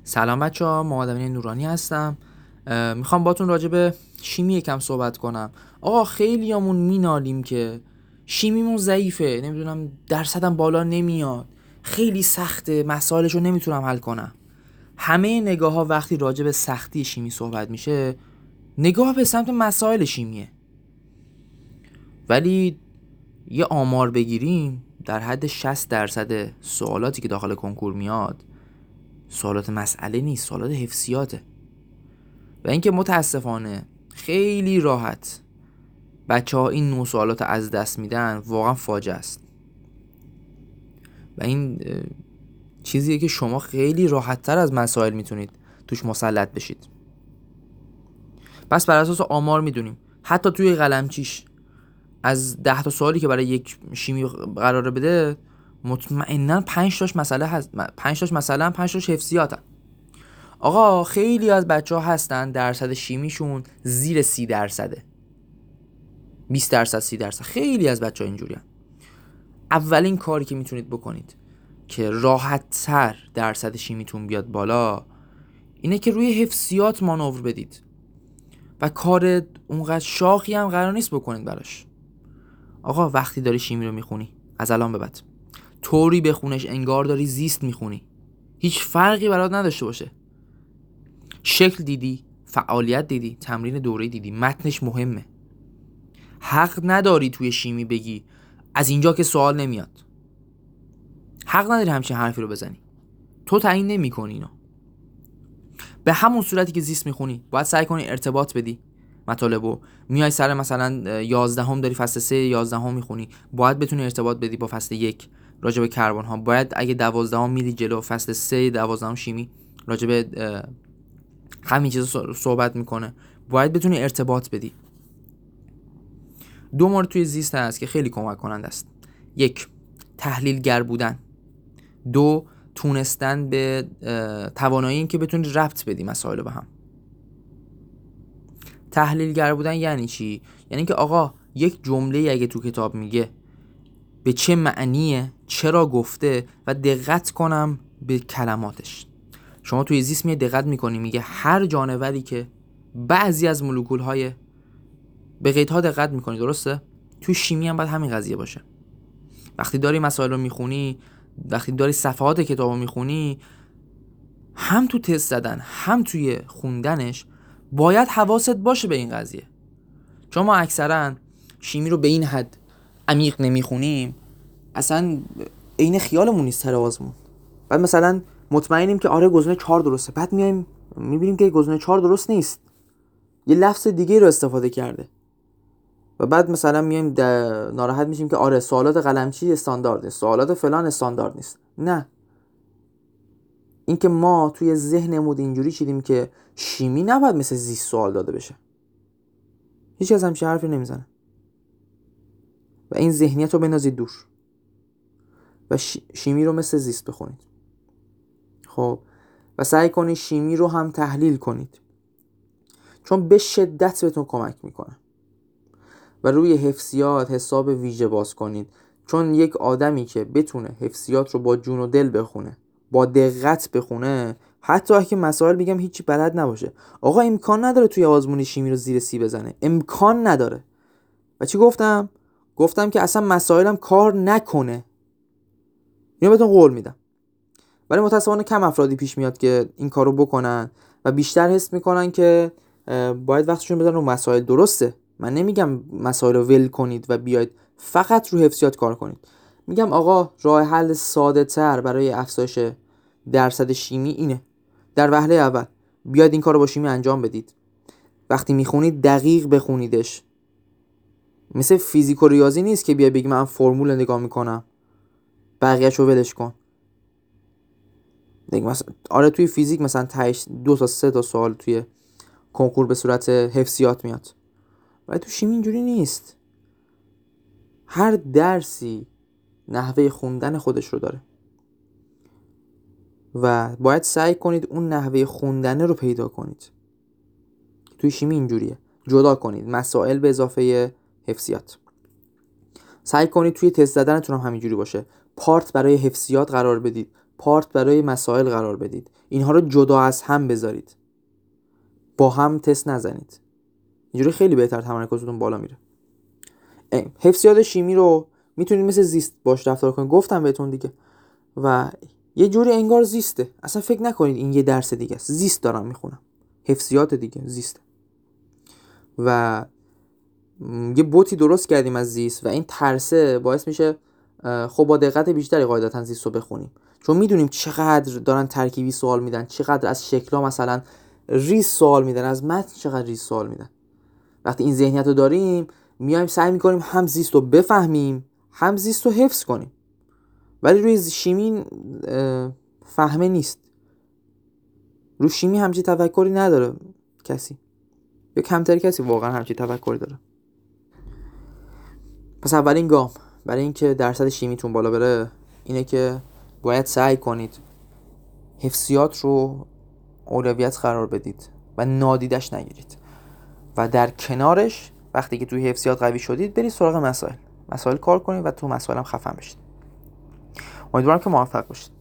سلام بچه‌ها، محمد امین نورانی هستم. میخوام باتون راجع به شیمی یکم صحبت کنم. آقا خیلیامون مینالیم که شیمیمون ضعیفه، نمیدونم درصدم بالا نمیاد، خیلی سخته، مسائلشو نمیتونم حل کنم. همه نگاه ها وقتی راجع به سختی شیمی صحبت میشه، نگاه به سمت مسائل شیمیه. ولی یه آمار بگیریم، در حد 60% سوالاتی که داخل کنکور میاد سوالات مسئله نیست، سوالات حفظیاته. و اینکه متاسفانه خیلی راحت بچه ها این نوع سوالات از دست میدن، واقعا فاجعه است. و این چیزیه که شما خیلی راحت تر از مسائل میتونید توش مسلط بشید. پس بر اساس آمار میدونیم حتی توی قلمچیش از 10 تا سوالی که برای یک شیمی قراره بده، مطمئناً 5 تاش مسئله هست، 5 تاش مثلا 5 تاش حفظیاتن. آقا خیلی از بچه ها هستن درصد شیمیشون زیر 30%، 20%، 30%. خیلی از بچه ها اینجوری هستن. اولین کاری که میتونید بکنید که راحت تر درصد شیمیتون بیاد بالا اینه که روی حفظیات مانور بدید و کار اونقدر شاقی هم قرار نیست بکنید براش. آقا وقتی داری شیمی رو میخونی، از الان به بعد طوری بخونش انگار داری زیست میخونی، هیچ فرقی برات نداشته باشه. شکل دیدی، فعالیت دیدی، تمرین دوره دیدی، متنش مهمه. حق نداری توی شیمی بگی از اینجا که سوال نمیاد. حق نداری همچین حرفی رو بزنی. تو تعیین نمی‌کنی اینو. به همون صورتی که زیست میخونی باید سعی کنی ارتباط بدی مطالبو. میای سر مثلا 11 داری فصل 3 11 میخونی، باید بتونی ارتباط بدی با فصل 1 راجع به کربن ها. باید اگه 12 میری جلو، فصل 3 12 شیمی راجع به همین چیزا صحبت میکنه، باید بتونی ارتباط بدی. 2 مورد توی زیست هست که خیلی کمک کننده است. 1. تحلیلگر بودن. 2. تونستن به توانایی این که بتونی ربط بدی مسائل به هم. تحلیلگر بودن یعنی چی؟ یعنی که آقا یک جمله اگه تو کتاب میگه به چه معنیه، چرا گفته، و دقت کنم به کلماتش. شما توی زیست میاد دقت میکنی، میگه هر جانوری که بعضی از مولکول‌های به قیدها دقت میکنی، درسته؟ توی شیمی هم باید همین قضیه باشه. وقتی داری مسائل رو میخونی، وقتی داری صفحات کتاب رو میخونی، هم تو تست زدن هم توی خوندنش باید حواست باشه به این قضیه. چون ما اکثرا شیمی رو به این حد عمیق نمیخونیم، اصلا عین خیالمون نیست سر آزمون. بعد مثلا مطمئنیم که آره گزینه 4 درسته، بعد میایم میبینیم که گزینه 4 درست نیست، یه لفظ دیگه رو استفاده کرده، و بعد مثلا میایم ناراحت میشیم که آره سوالات قلمچی استاندارد نیست، سوالات فلان استاندارد نیست. نه، این که ما توی ذهنمون اینجوری چیدیم که شیمی نباید مثل زیست سوال داده بشه. هیچ کس همچین حرفی نمیزنه و این ذهنیت رو بندازید دور و شیمی رو مثل زیست بخونید. خب و سعی کنید شیمی رو هم تحلیل کنید، چون به شدت بهتون کمک میکنه. و روی حفظیات حساب ویژه باز کنید، چون یک آدمی که بتونه حفظیات رو با جون و دل بخونه، با دقت بخونه، حتی اگه مسائل بگم هیچی بلد نباشه، آقا امکان نداره توی آزمون شیمی رو زیر 30 بزنه، امکان نداره. و چی گفتم که اصلا مسائلم کار نکنه. اینو بهتون قول میدم. ولی متاسفانه کم افرادی پیش میاد که این کارو بکنن و بیشتر حس میکنن که باید وقتشون بزنن رو مسائل. درسته، من نمیگم مسائل رو ول کنید و بیاید فقط رو حفظیات کار کنید. میگم آقا راه حل ساده تر برای افزایش درصد شیمی اینه: در وهله اول بیاید این کارو با شیمی انجام بدید. وقتی میخونید دقیق بخونیدش. مثل فیزیک و ریاضی نیست که بیای بگی من فرمول نگاه میکنم بقیه‌شو ولش کن. مثلا آره توی فیزیک مثلا 2 تا 3 تا سوال توی کنکور به صورت حفظیات میاد، ولی تو شیمی اینجوری نیست. هر درسی نحوه خوندن خودش رو داره و باید سعی کنید اون نحوه خوندن رو پیدا کنید. توی شیمی اینجوریه، جدا کنید مسائل به اضافه حفظیات. سعی کنید توی تست زدنتون هم همینجوری باشه، پارت برای حفظیات قرار بدید، پارت برای مسائل قرار بدید. اینها رو جدا از هم بذارید، با هم تست نزنید. اینجوری خیلی بهتر تمرکزتون بالا میره. حفظیات شیمی رو میتونید مثل زیست باش رفتار کنید، گفتم بهتون دیگه، و یه جوری انگار زیسته. اصلا فکر نکنید این یه درس دیگه است، زیست دارم میخونم، حفظیات دیگه زیست. و یه بوتی درست کردیم از زیست و این ترسه باعث میشه خب با دقت بیشتری قاعدتا زیست رو بخونیم، چون میدونیم چقدر دارن ترکیبی سوال میدن، چقدر از شکل‌ها مثلا ریز سوال میدن، از متن چقدر ریز سوال میدن. وقتی این ذهنیت رو داریم میایم سعی میکنیم هم زیست رو بفهمیم هم زیست رو حفظ کنیم. ولی روی شیمی فهمه نیست، روی شیمی همچی تفکری نداره کسی، یا کمتر کسی واقعا همچی تفکری داره. پس اولین گام برای اینکه درصد شیمیتون بالا بره اینه که باید سعی کنید حفظیات رو اولویت قرار بدید و نادیدش نگیرید، و در کنارش وقتی که توی حفظیات قوی شدید برید سراغ مسائل کار کنید و تو مسائل هم خفن بشید. امیدوارم که موفق باشید.